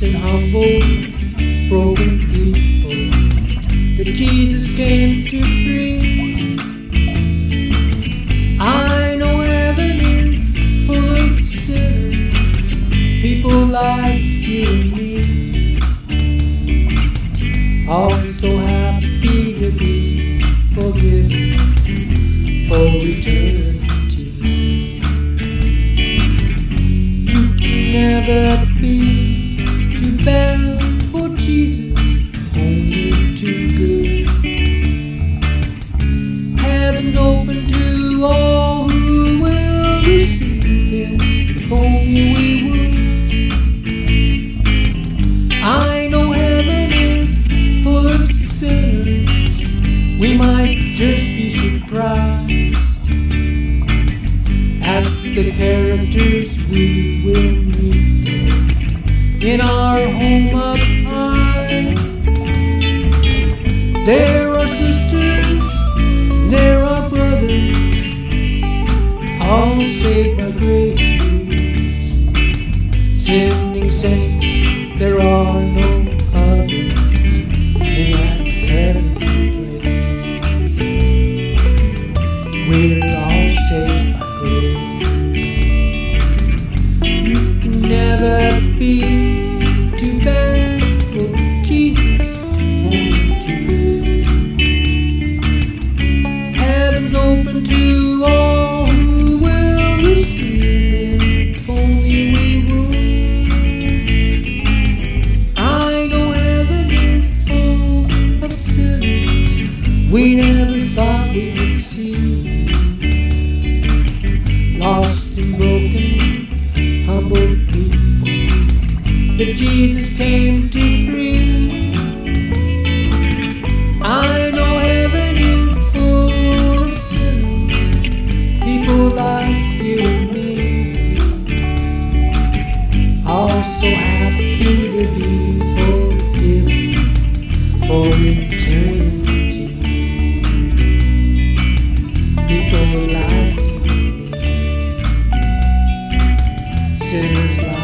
and humble, broken people that Jesus came to free. I know heaven is full of sinners, people like you and me, all so happy to be forgiven for eternity. You can never be too bad for Jesus, only too good. Heaven's open to all who will receive Him, if only we would. I know heaven is full of sinners, we might just be surprised at the characters we will meet there in our home up high. There are sisters, there are brothers, all saved by grace. Sinning saints, there are no others in that heavenly place. We're all saved by grace. You can never be too bad for Jesus, only too good. Heaven's open to all who will receive Him, if only we would. I know heaven is full of sinners we never thought we would see, lost and broken, humble people that Jesus came to free. I know heaven is full of sinners, people like you and me, all so happy to be forgiven for eternity. People like you and me, sinners like